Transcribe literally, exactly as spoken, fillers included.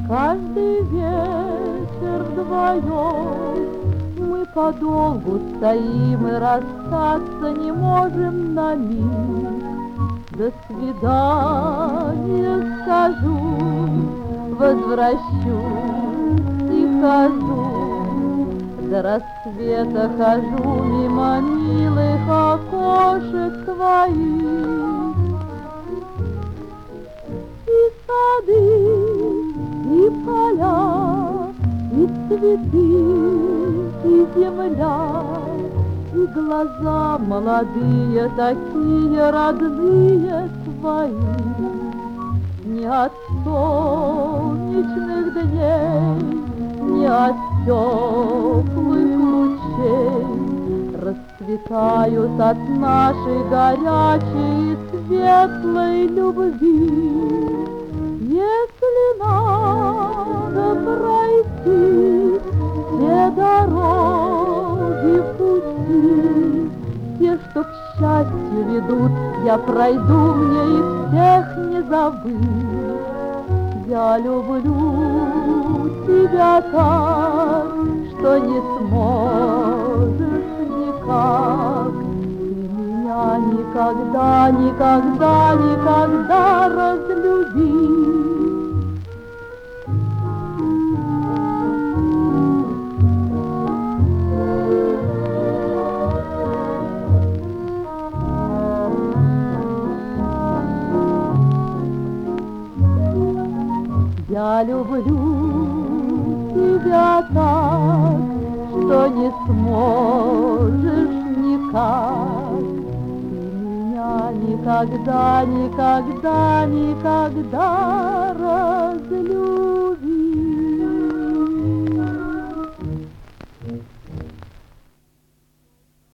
Каждый вечер вдвоем мы подолгу стоим и расстаться не можем на миг. До свидания скажу, возвращусь и хожу. До рассвета хожу мимо милых окошек твоих. И сады, и поля, и цветы, и земля, и глаза молодые, такие родные твои. Не от солнечных дней, не от теплых лучей расцветают от нашей горячей и светлой любви. Если надо пройти все дороги, пути, те, что к счастью ведут, я пройду, мне их всех не забыть. Я люблю тебя так, что не сможешь никак. Ты меня никогда, никогда, никогда разлюби. Я люблю тебя так, что не сможешь никак. Ты меня никогда, никогда, никогда